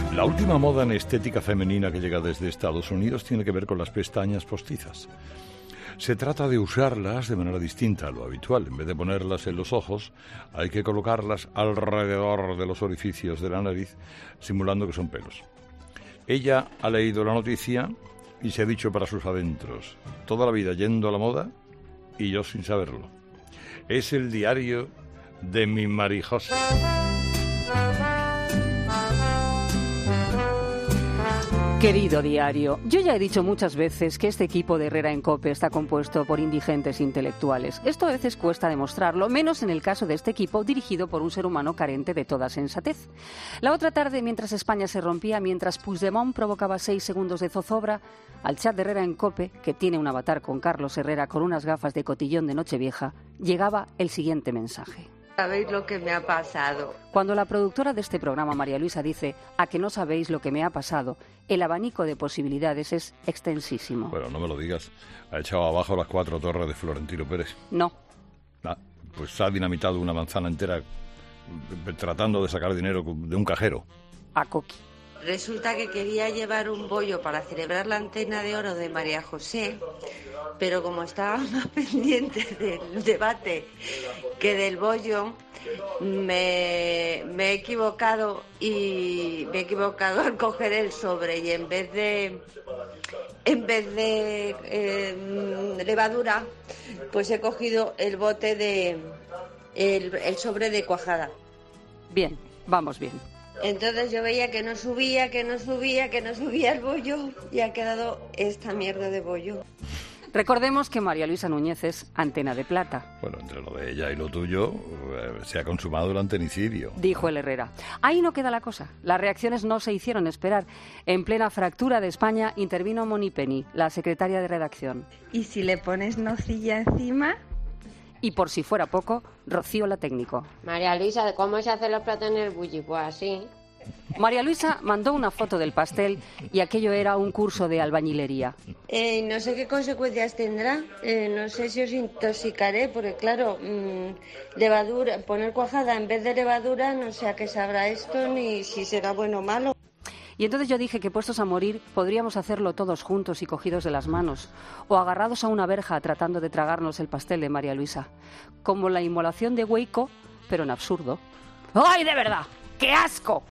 La última moda en estética femenina que llega desde Estados Unidos tiene que ver con las pestañas postizas. Se trata de usarlas de manera distinta a lo habitual. En vez de ponerlas en los ojos, hay que colocarlas alrededor de los orificios de la nariz, simulando que son pelos. Ella ha leído la noticia y se ha dicho para sus adentros: toda la vida yendo a la moda y yo sin saberlo. Es el diario de mi Marijosa. Querido diario, yo ya he dicho muchas veces que este equipo de Herrera en COPE está compuesto por indigentes intelectuales. Esto a veces cuesta demostrarlo, menos en el caso de este equipo dirigido por un ser humano carente de toda sensatez. La otra tarde, mientras España se rompía, mientras Puigdemont provocaba 6 segundos de zozobra, al chat de Herrera en COPE, que tiene un avatar con Carlos Herrera con unas gafas de cotillón de Nochevieja, llegaba el siguiente mensaje. ¿Sabéis lo que me ha pasado? Cuando la productora de este programa, María Luisa, dice «a que no sabéis lo que me ha pasado», el abanico de posibilidades es extensísimo. Bueno, no me lo digas. Ha echado abajo las 4 torres de Florentino Pérez. No. Pues ha dinamitado una manzana entera tratando de sacar dinero de un cajero. A Coqui. Resulta que quería llevar un bollo para celebrar la antena de oro de María José, pero como estaba más pendiente del debate que del bollo, me he equivocado al coger el sobre y en vez de levadura, pues he cogido el bote el sobre de cuajada. Bien, vamos bien. Entonces yo veía que no subía el bollo y ha quedado esta mierda de bollo. Recordemos que María Luisa Núñez es antena de plata. Bueno, entre lo de ella y lo tuyo, se ha consumado el antenicidio. Dijo el Herrera. Ahí no queda la cosa. Las reacciones no se hicieron esperar. En plena fractura de España intervino Moni Penny, la secretaria de redacción. ¿Y si le pones nocilla encima? Y por si fuera poco, Rocío la técnico. María Luisa, ¿cómo se hacen los platos en el bulli? Pues así. María Luisa mandó una foto del pastel y aquello era un curso de albañilería. No sé qué consecuencias tendrá, no sé si os intoxicaré, porque claro, levadura, poner cuajada en vez de levadura, no sé a qué sabrá esto ni si será bueno o malo. Y entonces yo dije que puestos a morir podríamos hacerlo todos juntos y cogidos de las manos, o agarrados a una verja tratando de tragarnos el pastel de María Luisa, como la inmolación de Waco, pero en absurdo. ¡Ay, de verdad! ¡Qué asco!